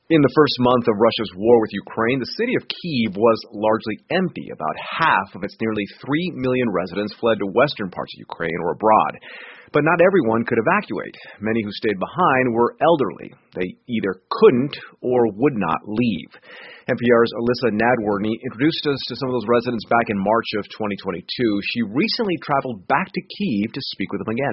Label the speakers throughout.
Speaker 1: In the first month of Russia's war with Ukraine, the city of Kyiv was largely empty. About half of its nearly 3 million residents fled to western parts of Ukraine or abroad. But not everyone could evacuate. Many who stayed behind were elderly. They either couldn't or would not leave. NPR's Alyssa Nadworny introduced us to some of those residents back in March of 2022. She recently traveled back to Kyiv to speak with them again.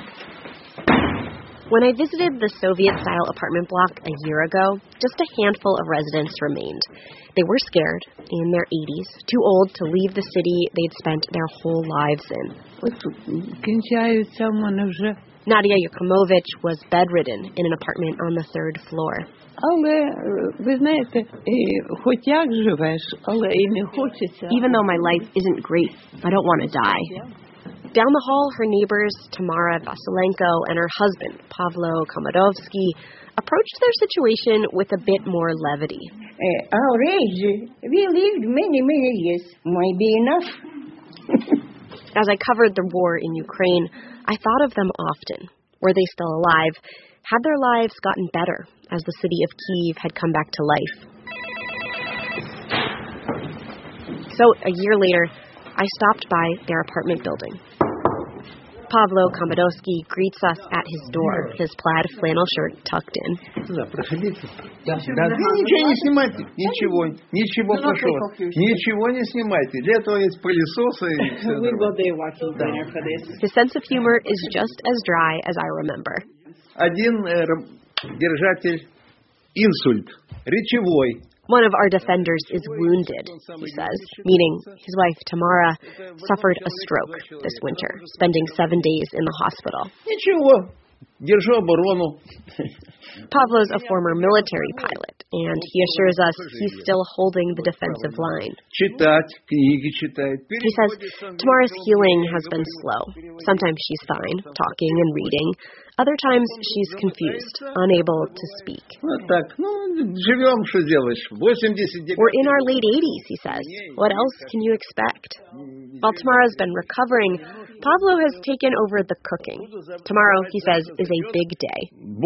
Speaker 2: When I visited the Soviet-style apartment block a year ago, just a handful of residents remained. They were scared, in their 80s, too old to leave the city they'd spent their whole lives in. Nadia Yukhmovich was bedridden in an apartment on the third floor. Even though my life isn't great, I don't want to die. Down the hall, her neighbors, Tamara Vasilenko and her husband, Pavlo Komarovsky, approached their situation with a bit more levity.
Speaker 3: Our age, we lived many years. Might be enough.
Speaker 2: As I covered the war in Ukraine, I thought of them often. Were they still alive? Had their lives gotten better as the city of Kyiv had come back to life? So, a year later, I stopped by their apartment building. Pavlo Komarovsky greets us at his door, his plaid flannel shirt tucked in. His sense of humor is just as dry as I remember. One of our defenders is wounded, he says, meaning his wife Tamara suffered a stroke this winter, spending 7 days in the hospital. Pavlo's a former military pilot, and he assures us he's still holding the defensive line. He says Tamara's healing has been slow. Sometimes she's fine, talking and reading. Other times she's confused, unable to speak. We're in our late 80s, he says. What else can you expect? While Tamara's been recovering, Pavlo has taken over the cooking. Tomorrow, he says, is a big day.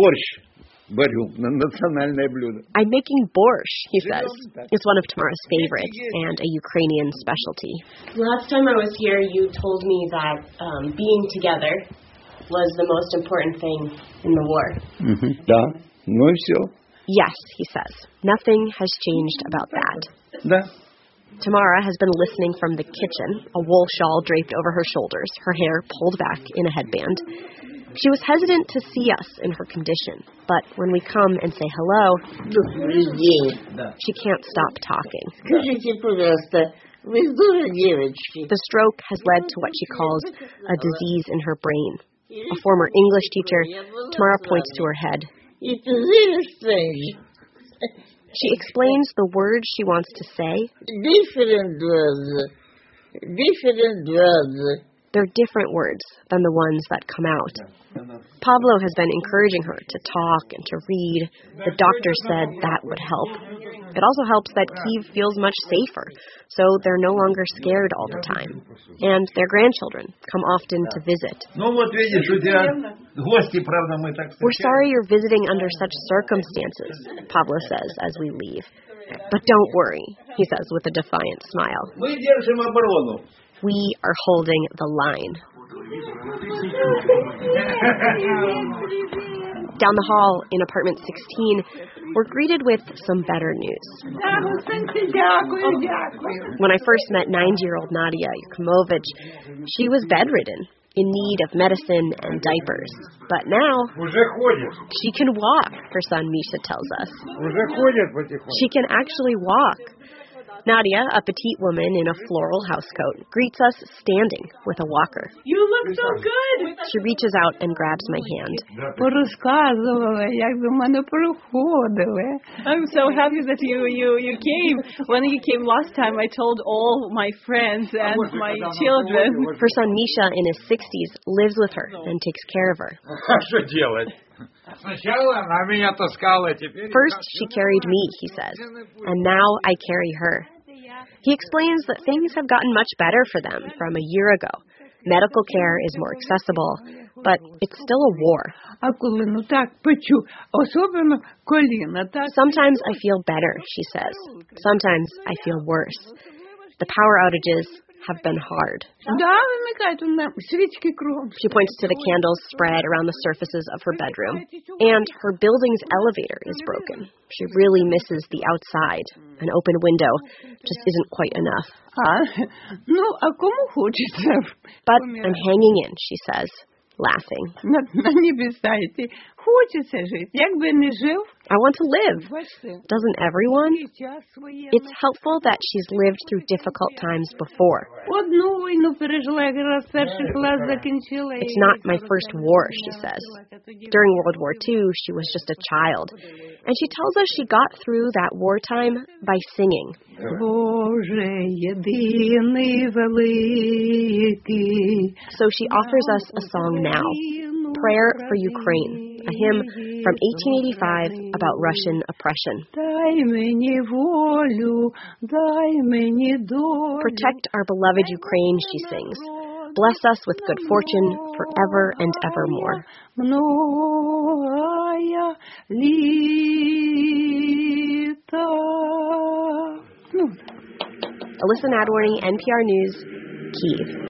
Speaker 2: I'm making borscht, he says. It's one of Tamara's favorites and a Ukrainian specialty. Last time I was here, you told me that being together was the most important thing in the war. Yes, he says. Nothing has changed about that. Tamara has been listening from the kitchen, a wool shawl draped over her shoulders, her hair pulled back in a headband. She was hesitant to see us in her condition, but when we come and say hello, she can't stop talking. The stroke has led to what she calls a disease in her brain. A former English teacher, Tamara points to her head.
Speaker 3: It's very strange.
Speaker 2: She explains the words she wants to say.
Speaker 3: Different words.
Speaker 2: They're different words than the ones that come out. Pavlo has been encouraging her to talk and to read. The doctor said that would help. It also helps that Kyiv feels much safer, so they're no longer scared all the time. And their grandchildren come often to visit. We're sorry you're visiting under such circumstances, Pavlo says as we leave. But don't worry, he says with a defiant smile. We are holding the line. Down the hall in apartment 16, we're greeted with some better news. When I first met 90-year-old Nadia Yukhmovich, she was bedridden, in need of medicine and diapers. But now, she can walk, her son Misha tells us. She can actually walk. Nadia, a petite woman in a floral housecoat, greets us standing with a walker.
Speaker 4: You look so good!
Speaker 2: She reaches out and grabs my hand.
Speaker 4: I'm so happy that you came. When you came last time, I told all my friends and my children.
Speaker 2: Her son Misha, in his 60s, lives with her and takes care of her. First, she carried me, he says, and now I carry her. He explains that things have gotten much better for them from a year ago. Medical care is more accessible, but it's still a war. Sometimes I feel better, she says. Sometimes I feel worse. The power outages have been hard. She points to the candles spread around the surfaces of her bedroom. And her building's elevator is broken. She really misses the outside. An open window just isn't quite enough. But I'm hanging in, she says, laughing. I want to live. Doesn't everyone? It's helpful that she's lived through difficult times before. It's not my first war, she says. During World War II, she was just a child. And she tells us she got through that wartime by singing. So she offers us a song now, Prayer for Ukraine, a hymn from 1885 about Russian oppression. Protect our beloved Ukraine, she sings. Bless us with good fortune forever and evermore. Alyssa Nadworny, NPR News, Kyiv.